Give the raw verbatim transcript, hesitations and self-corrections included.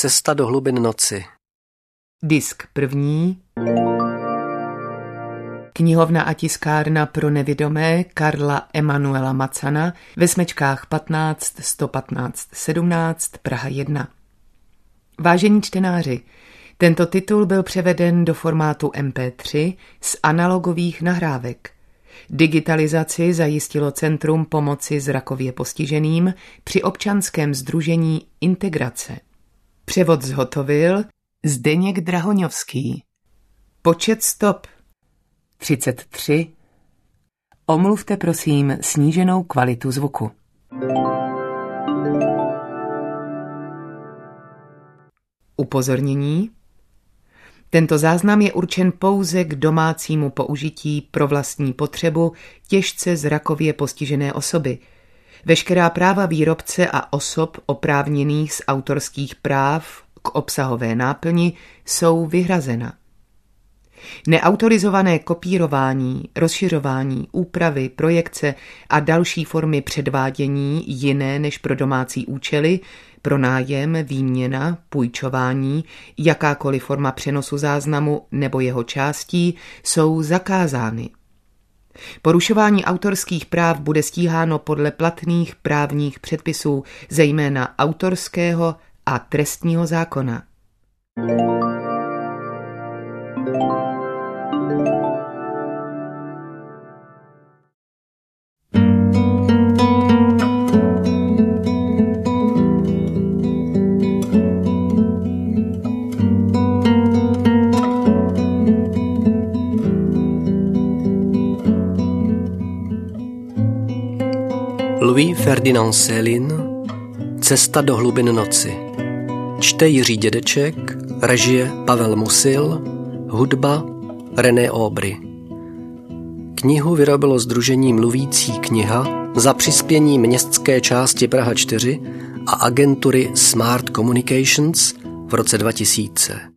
Cesta do hlubin noci. Disk první. Knihovna a tiskárna pro nevidomé Karla Emanuela Macana ve smečkách patnáct sto patnáct sedmnáct Praha jedna. Vážení čtenáři, tento titul byl převeden do formátu em pé tři z analogových nahrávek. Digitalizaci zajistilo Centrum pomoci zrakově postiženým při občanském sdružení Integrace. Převod zhotovil Zdeněk Drahoňovský. Počet stop třicet tři. Omluvte prosím sníženou kvalitu zvuku. Upozornění. Tento záznam je určen pouze k domácímu použití pro vlastní potřebu těžce zrakově postižené osoby. Veškerá práva výrobce a osob oprávněných z autorských práv k obsahové náplni jsou vyhrazena. Neautorizované kopírování, rozšiřování, úpravy, projekce a další formy předvádění jiné než pro domácí účely, pronájem, výměna, půjčování, jakákoliv forma přenosu záznamu nebo jeho částí jsou zakázány. Porušování autorských práv bude stíháno podle platných právních předpisů, zejména autorského a trestního zákona. Louis Ferdinand Céline, Cesta do hlubin noci. Čte Jiří Dědeček, režie Pavel Musil, hudba René Aubry. Knihu vyrobilo sdružení Mluvící kniha za přispění městské části Praha čtyři a agentury Smart Communications v roce dva tisíce.